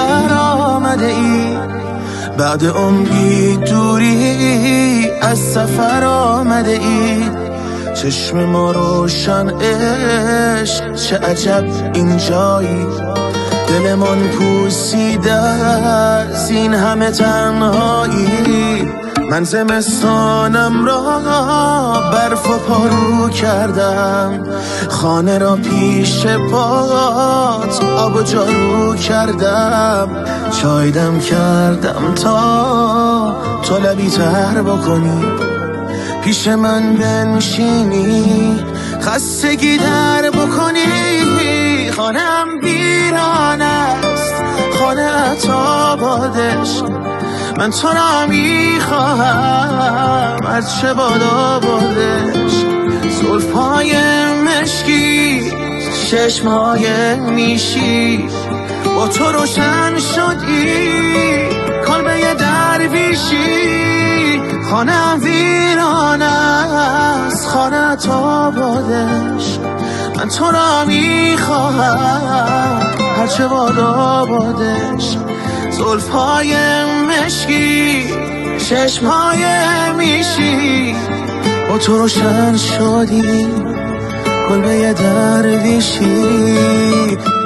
در آمده ای، بعد عمری دوری از سفر آمده ای. چشم ما روشن عشق، چه عجب اینجایی، دلمان پوسیده از این همه تنهایی. من زمستانم را برف و پارو کردم، خانه را پیش پات آب و جارو کردم. چای دم کردم تا تو لبی تر بکنی، پیش من بنشینی خستگی در بکنی. خانم ویران است، خانه تا بادش، من تو را میخواهم از چه بادا بادش. زلفهای مشکی، چشمهای میشی، با تو روشن شدی کلبه درویشی. خانه ویران است، خانه تا بادش، من تو را میخواهم هرچه بادا بادش. زلفهای مشکی، چشمهای میشی، با تو روشن شدی کلبه درویشی.